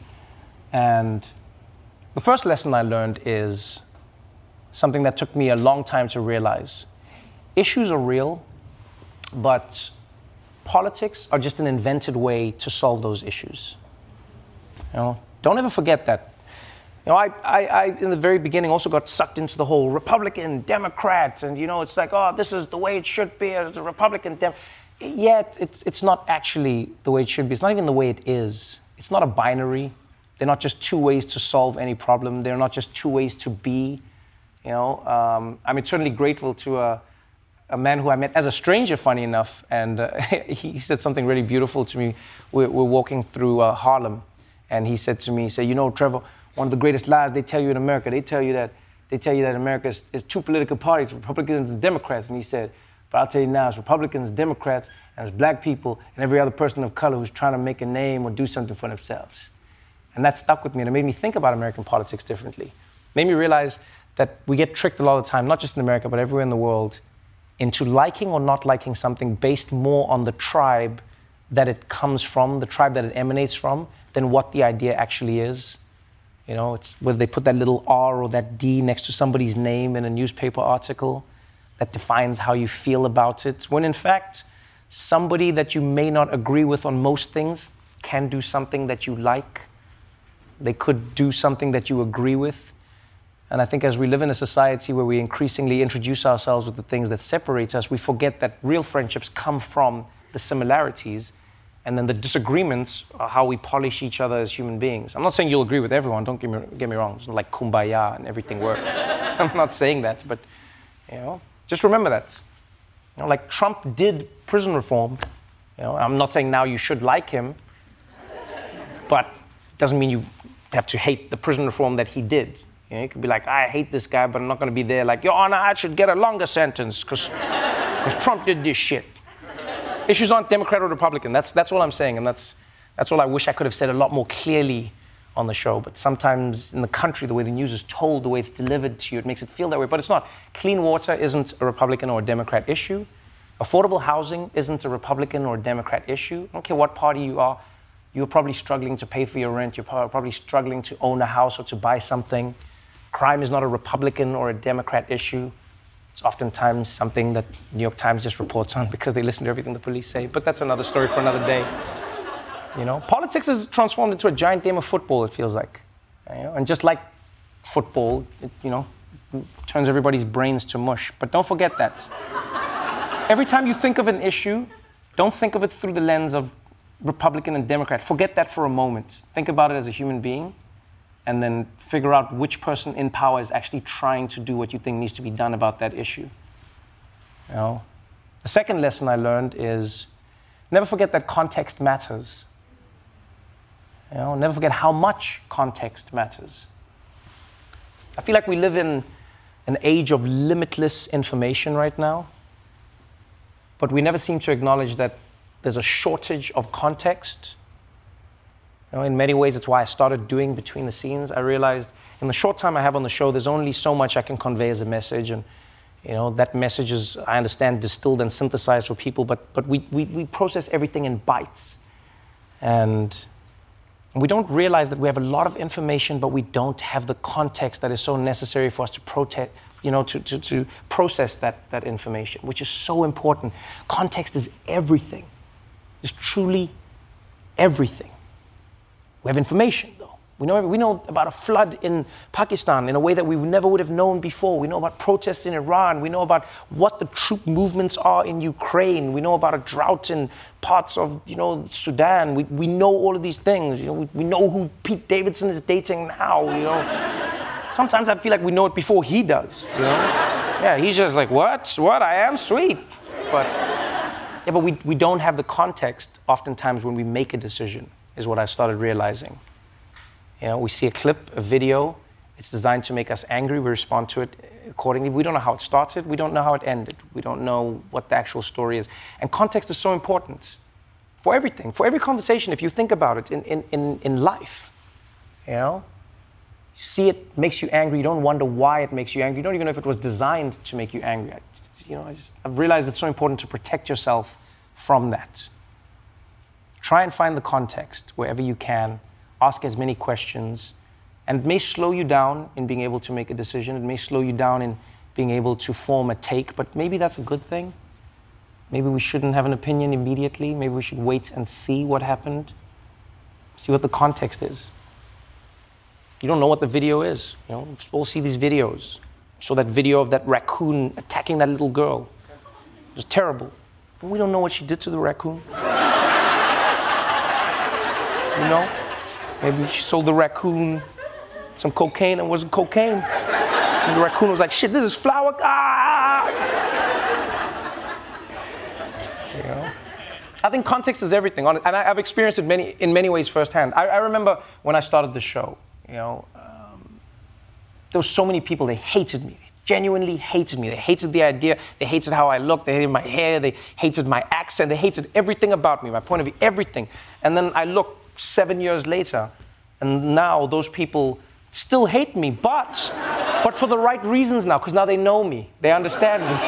And the first lesson I learned is something that took me a long time to realize. Issues are real, but politics are just an invented way to solve those issues. You know, don't ever forget that. You know, I in the very beginning also got sucked into the whole Republican, Democrat, and you know, it's like, oh, this is the way it should be as a Republican. Yet it's not actually the way it should be. It's not even the way it is. It's not a binary. They're not just two ways to solve any problem. They're not just two ways to be. You know, I'm eternally grateful to a man who I met as a stranger, funny enough, and he said something really beautiful to me. We're walking through Harlem, and he said to me, you know, Trevor, one of the greatest lies they tell you in America, they tell you that America is two political parties, Republicans and Democrats. And he said, but I'll tell you now, it's Republicans, Democrats, and it's black people and every other person of color who's trying to make a name or do something for themselves. And that stuck with me, and it made me think about American politics differently. It made me realize that we get tricked a lot of the time, not just in America, but everywhere in the world, into liking or not liking something based more on the tribe that it comes from, the tribe that it emanates from, than what the idea actually is. You know, it's whether they put that little R or that D next to somebody's name in a newspaper article that defines how you feel about it, when in fact, somebody that you may not agree with on most things can do something that you like. They could do something that you agree with. And I think as we live in a society where we increasingly introduce ourselves with the things that separate us, we forget that real friendships come from the similarities, and then the disagreements are how we polish each other as human beings. I'm not saying you'll agree with everyone, don't get me wrong. It's not like kumbaya and everything works. I'm not saying that, but you know, just remember that. You know, like Trump did prison reform. You know, I'm not saying now you should like him, but it doesn't mean you have to hate the prison reform that he did. You know, you could be like, I hate this guy, but I'm not going to be there like, Your Honor, I should get a longer sentence because Trump did this shit. Issues aren't Democrat or Republican. That's all I'm saying, and that's all I wish I could have said a lot more clearly on the show. But sometimes in the country, the way the news is told, the way it's delivered to you, it makes it feel that way. But it's not. Clean water isn't a Republican or a Democrat issue. Affordable housing isn't a Republican or Democrat issue. I don't care what party you are. You're probably struggling to pay for your rent. You're probably struggling to own a house or to buy something. Crime is not a Republican or a Democrat issue. It's oftentimes something that New York Times just reports on because they listen to everything the police say. But that's another story for another day. You know, politics is transformed into a giant game of football, it feels like. You know? And just like football, it, you know, turns everybody's brains to mush. But don't forget that. Every time you think of an issue, don't think of it through the lens of Republican and Democrat. Forget that for a moment. Think about it as a human being, and then figure out which person in power is actually trying to do what you think needs to be done about that issue. You know? The second lesson I learned is never forget that context matters. You know, never forget how much context matters. I feel like we live in an age of limitless information right now, but we never seem to acknowledge that there's a shortage of context. You know, in many ways, it's why I started doing Between the Scenes. I realized in the short time I have on the show, there's only so much I can convey as a message, and you know, that message is, I understand, distilled and synthesized for people, but we process everything in bites. And we don't realize that we have a lot of information, but we don't have the context that is so necessary for us to to process that information, which is so important. Context is everything. It's truly everything. We have information, though. We know about a flood in Pakistan in a way that we never would have known before. We know about protests in Iran. We know about what the troop movements are in Ukraine. We know about a drought in parts of, Sudan. We know all of these things. We know who Pete Davidson is dating now. Sometimes I feel like we know it before he does. Yeah, he's just like, what? I am sweet, but we don't have the context oftentimes when we make a decision. Is what I started realizing. We see a clip, a video, it's designed to make us angry, we respond to it accordingly. We don't know how it started, we don't know how it ended, we don't know what the actual story is. And context is so important for everything, for every conversation, if you think about it in life. See it makes you angry, you don't wonder why it makes you angry, you don't even know if it was designed to make you angry. I've realized it's so important to protect yourself from that. Try and find the context wherever you can. Ask as many questions. And it may slow you down in being able to make a decision. It may slow you down in being able to form a take, but maybe that's a good thing. Maybe we shouldn't have an opinion immediately. Maybe we should wait and see what happened. See what the context is. You don't know what the video is. We all see these videos. So that video of that raccoon attacking that little girl. It was terrible. But we don't know what she did to the raccoon. Maybe she sold the raccoon some cocaine and it wasn't cocaine. And the raccoon was like, shit, this is flour. Ah! I think context is everything. And I've experienced it in many ways firsthand. I remember when I started the show, there were so many people, they hated me. Genuinely hated me. They hated the idea. They hated how I looked. They hated my hair. They hated my accent. They hated everything about me, my point of view, everything. And then I look 7 years later, and now those people still hate me, but for the right reasons now, because now they know me. They understand me.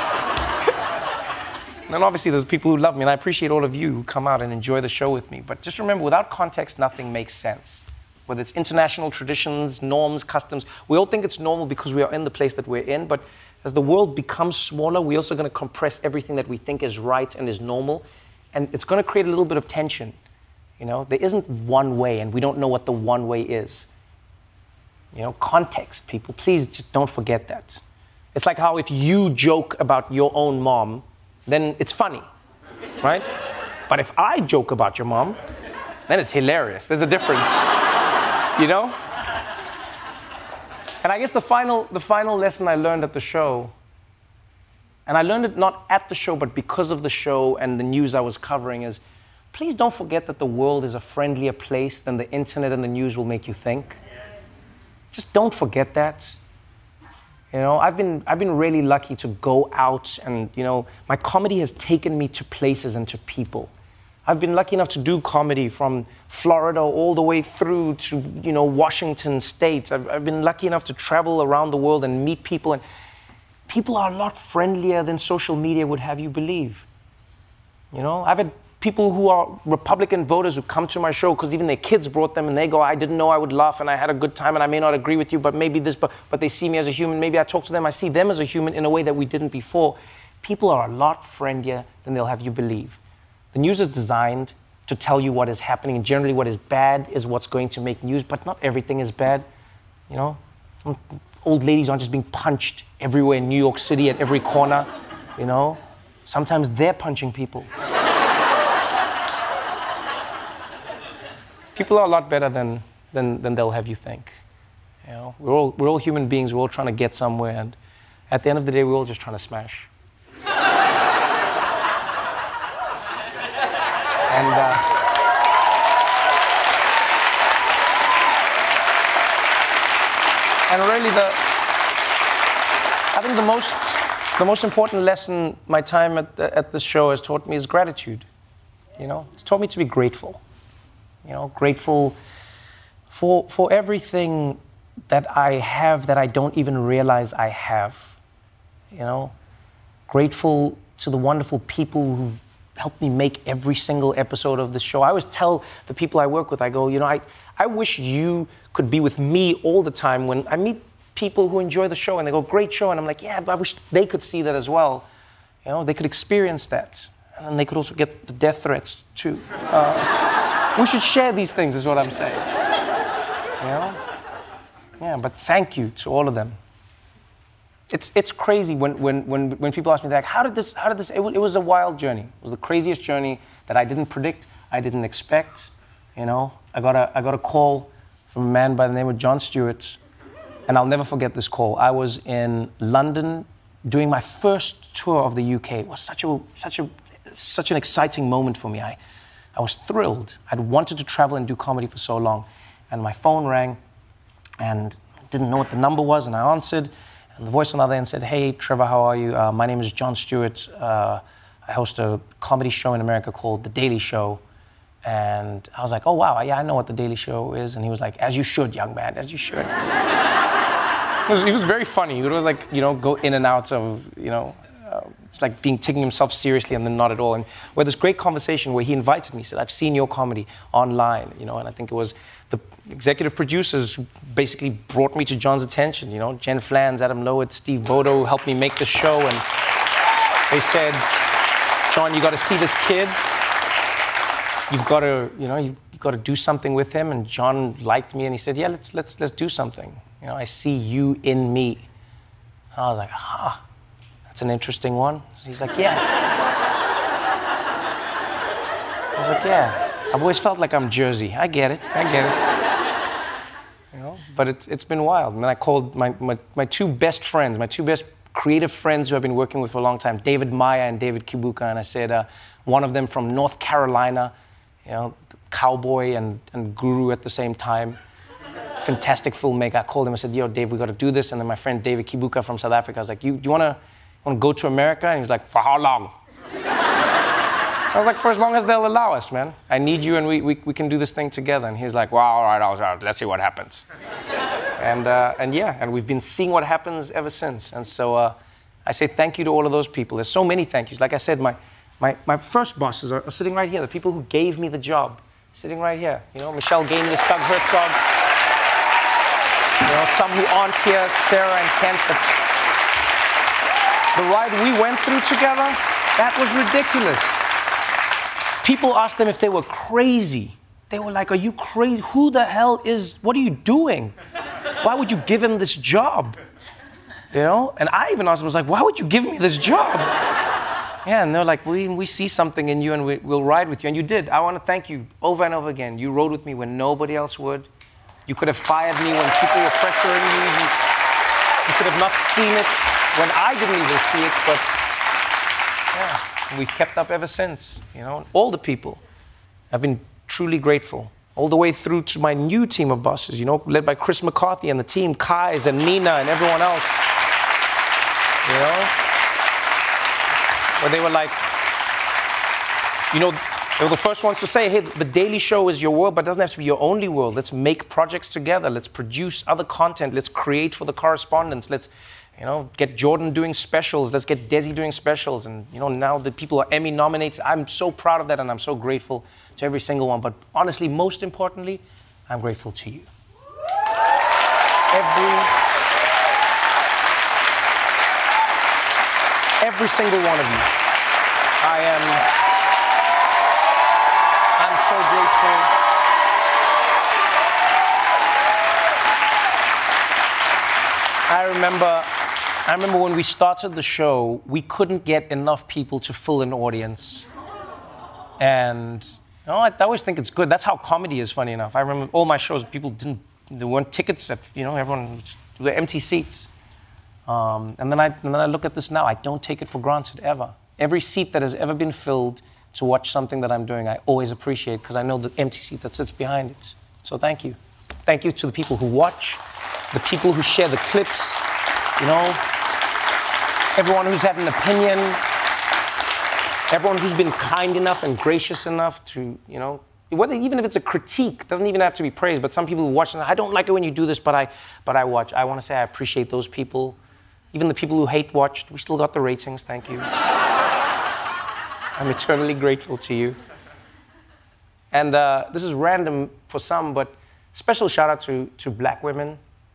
And then obviously there's people who love me, and I appreciate all of you who come out and enjoy the show with me. But just remember, without context, nothing makes sense. Whether it's international traditions, norms, customs, we all think it's normal because we are in the place that we're in, but as the world becomes smaller, we're also going to compress everything that we think is right and is normal, and it's going to create a little bit of tension. There isn't one way, and we don't know what the one way is. Context, people, please just don't forget that. It's like how if you joke about your own mom, then it's funny, right? But if I joke about your mom, then it's hilarious. There's a difference. And I guess the final lesson I learned at the show, and I learned it not at the show, but because of the show and the news I was covering, is please don't forget that the world is a friendlier place than the internet and the news will make you think. Yes. Just don't forget that. I've been really lucky to go out and, my comedy has taken me to places and to people. I've been lucky enough to do comedy from Florida all the way through to, Washington State. I've been lucky enough to travel around the world and meet people. And people are a lot friendlier than social media would have you believe. You know, I've had people who are Republican voters who come to my show because even their kids brought them and they go, I didn't know I would laugh and I had a good time and I may not agree with you, but maybe this, but they see me as a human. Maybe I talk to them, I see them as a human in a way that we didn't before. People are a lot friendlier than they'll have you believe. The news is designed to tell you what is happening, and generally what is bad is what's going to make news, but not everything is bad. You know, some old ladies aren't just being punched everywhere in New York City at every corner, you know. Sometimes they're punching people. People are a lot better than they'll have you think. You know, we're all human beings. We're all trying to get somewhere, and at the end of the day, we're all just trying to smash. And really, I think the most important lesson my time at this show has taught me is gratitude. You know, it's taught me to be grateful. You know, grateful for everything that I have that I don't even realize I have. You know, grateful to the wonderful people who've helped me make every single episode of this show. I always tell the people I work with, I go, you know, I wish you could be with me all the time when I meet people who enjoy the show and they go, great show. And I'm like, yeah, but I wish they could see that as well. You know, they could experience that. And then they could also get the death threats too. We should share these things is what I'm saying. You know? Yeah, but thank you to all of them. It's crazy when people ask me, like, how did this, it was a wild journey. It was the craziest journey that I didn't predict, I didn't expect. You know, I got a call from a man by the name of Jon Stewart, and I'll never forget this call. I was in London doing my first tour of the UK. It was such an exciting moment for me. I was thrilled. I'd wanted to travel and do comedy for so long, and my phone rang, and didn't know what the number was, and I answered. And the voice on the other end said, hey, Trevor, how are you? My name is Jon Stewart. I host a comedy show in America called The Daily Show. And I was like, oh, wow, yeah, I know what The Daily Show is. And he was like, as you should, young man, as you should. He was very funny. It was like, you know, go in and out of, you know, it's like taking himself seriously and then not at all. And we had this great conversation where he invited me. He said, I've seen your comedy online, you know, and I think it was the executive producers who basically brought me to Jon's attention, you know, Jen Flans, Adam Lowitz, Steve Bodo, who helped me make the show. And they said, Jon, you got to see this kid. You've got to, you know, you've got to do something with him. And Jon liked me, and he said, yeah, let's do something. You know, I see you in me. And I was like, that's an interesting one. He's like, yeah. I was like, yeah. I've always felt like I'm Jersey. I get it. You know, but it's been wild. And then I called my two best friends, my two best creative friends who I've been working with for a long time, David Maya and David Kibuka, and I said, one of them from North Carolina, you know, cowboy and guru at the same time, fantastic filmmaker. I called him, I said, yo, Dave, we got to do this. And then my friend David Kibuka from South Africa, I was like, you want to go to America? And he was like, for how long? I was like, for as long as they'll allow us, man. I need you, and we can do this thing together. And he's like, well, all right, let's see what happens. And we've been seeing what happens ever since. And so I say thank you to all of those people. There's so many thank yous. Like I said, my first bosses are sitting right here. The people who gave me the job, sitting right here. You know, Michelle gave me the Doug Herzog. You know, some who aren't here, Sarah and Kent. The ride we went through together, that was ridiculous. People asked them if they were crazy. They were like, are you crazy? Who the hell what are you doing? Why would you give him this job? You know? And I even asked them, I was like, why would you give me this job? Yeah, and they're like, we see something in you and we'll ride with you. And you did. I want to thank you over and over again. You rode with me when nobody else would. You could have fired me when people were pressuring you. You could have not seen it when I didn't even see it, but yeah. We've kept up ever since, you know. All the people have been truly grateful, all the way through to my new team of bosses, you know, led by Chris McCarthy and the team, Kais and Nina and everyone else, you know, where they were like, you know, they were the first ones to say, hey, The Daily Show is your world, but it doesn't have to be your only world. Let's make projects together. Let's produce other content. Let's create for the correspondents. You know, get Jordan doing specials. Let's get Desi doing specials. And, you know, now the people are Emmy nominated. I'm so proud of that, and I'm so grateful to every single one. But honestly, most importantly, I'm grateful to you. Every single one of you. I'm so grateful. I remember when we started the show, we couldn't get enough people to fill an audience. And you know, I always think it's good. That's how comedy is, funny enough. I remember all my shows, there weren't tickets, everyone, there were empty seats. And then I look at this now. I don't take it for granted, ever. Every seat that has ever been filled to watch something that I'm doing, I always appreciate, because I know the empty seat that sits behind it. So thank you. Thank you to the people who watch, the people who share the clips, you know, everyone who's had an opinion, everyone who's been kind enough and gracious enough to, you know, even if it's a critique, doesn't even have to be praise, but some people who watch, I don't like it when you do this, but I watch. I want to say I appreciate those people. Even the people who hate watched, we still got the ratings, thank you. I'm eternally grateful to you. And this is random for some, but special shout out to black women.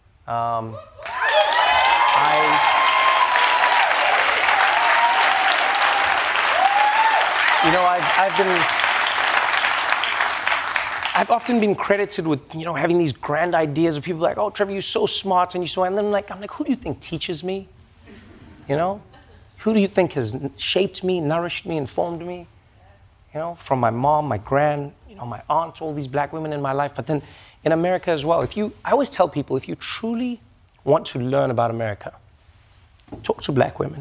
I've often been credited with, you know, having these grand ideas of people like, oh, Trevor, you're so smart and and then I'm like, who do you think teaches me? You know? Who do you think has shaped me, nourished me, informed me? You know, from my mom, my my aunt, all these black women in my life, but then in America as well. I always tell people, if you truly want to learn about America, talk to black women.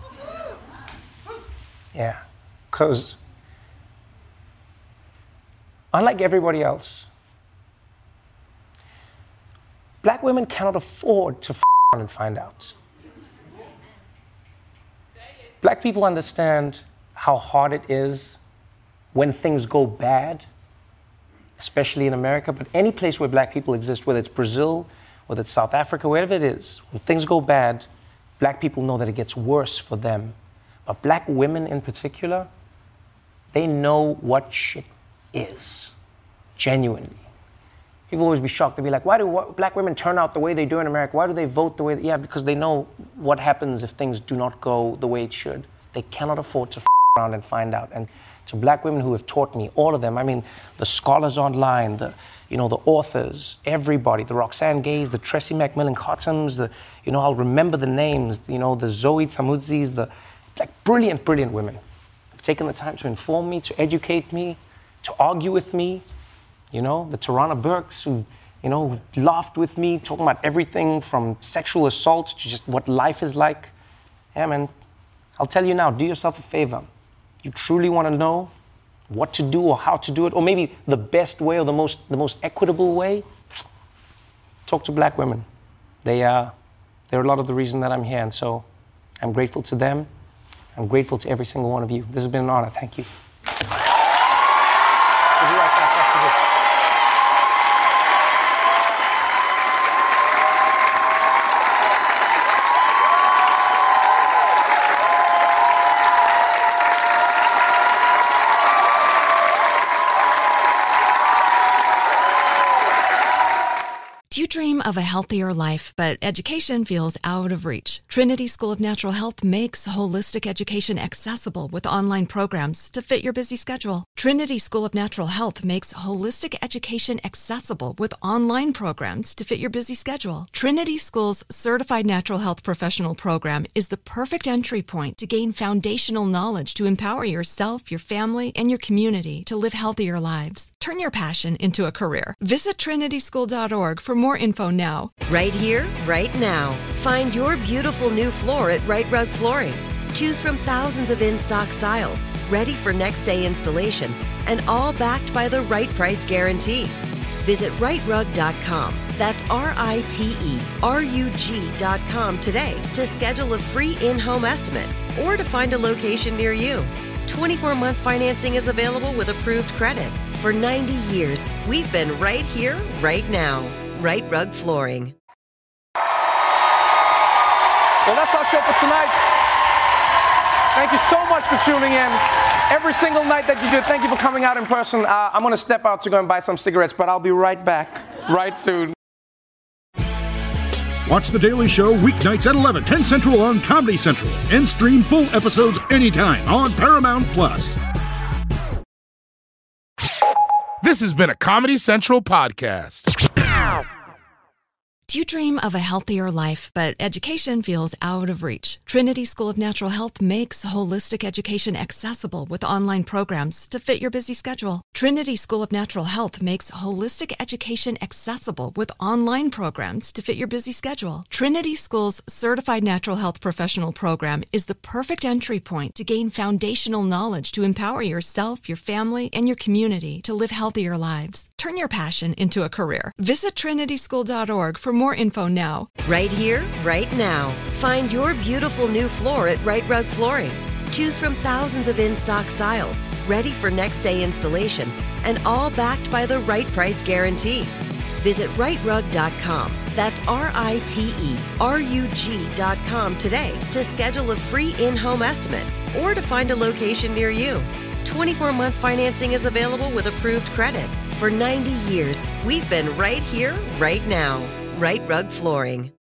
Yeah, because unlike everybody else, black women cannot afford to around and find out. Black people understand how hard it is when things go bad, especially in America, but any place where black people exist, whether it's Brazil, whether it's South Africa, wherever it is, when things go bad, black people know that it gets worse for them. But black women in particular, they know what shit is, genuinely. People always be shocked. They'll be like, why do black women turn out the way they do in America? Why do they vote the way yeah, because they know what happens if things do not go the way it should. They cannot afford to around and find out. And to black women who have taught me, all of them, I mean, the scholars online, the authors, everybody, the Roxane Gays, the Tressie McMillan Cottums, I'll remember the names, the Zoe Tamudzis, brilliant, brilliant women have taken the time to inform me, to educate me, to argue with me. The Tarana Burks who laughed with me, talking about everything from sexual assault to just what life is like. Yeah, man, I'll tell you now, do yourself a favor. You truly want to know what to do or how to do it, or maybe the best way or the most equitable way, talk to black women. They're a lot of the reason that I'm here, and so I'm grateful to them. I'm grateful to every single one of you. This has been an honor. Thank you. Do you dream of a healthier life, but education feels out of reach? Trinity School of Natural Health makes holistic education accessible with online programs to fit your busy schedule. Trinity School of Natural Health makes holistic education accessible with online programs to fit your busy schedule. Trinity School's Certified Natural Health Professional Program is the perfect entry point to gain foundational knowledge to empower yourself, your family, and your community to live healthier lives. Turn your passion into a career. Visit trinityschool.org for more info now. Right here, right now. Find your beautiful new floor at Right Rug Flooring. Choose from thousands of in-stock styles, ready for next day installation, and all backed by the right price guarantee. Visit rightrug.com. That's RITERUG.com today to schedule a free in-home estimate or to find a location near you. 24-month financing is available with approved credit. For 90 years, we've been right here, right now. Right Rug Flooring. Well, that's our show for tonight. Thank you so much for tuning in. Every single night that you do, thank you for coming out in person. I'm going to step out to go and buy some cigarettes, but I'll be right back right soon. Watch The Daily Show weeknights at 11, 10 Central on Comedy Central. And stream full episodes anytime on Paramount+. This has been a Comedy Central podcast. Do you dream of a healthier life, but education feels out of reach? Trinity School of Natural Health makes holistic education accessible with online programs to fit your busy schedule. Trinity School of Natural Health makes holistic education accessible with online programs to fit your busy schedule. Trinity School's Certified Natural Health Professional Program is the perfect entry point to gain foundational knowledge to empower yourself, your family, and your community to live healthier lives. Turn your passion into a career. Visit trinityschool.org for more info now. Right here, right now. Find your beautiful new floor at Right Rug Flooring. Choose from thousands of in-stock styles, ready for next day installation, and all backed by the right price guarantee. Visit rightrug.com. That's RITERUG.com today to schedule a free in-home estimate or to find a location near you. 24-month financing is available with approved credit. For 90 years, we've been right here, right now. Right Rug Flooring.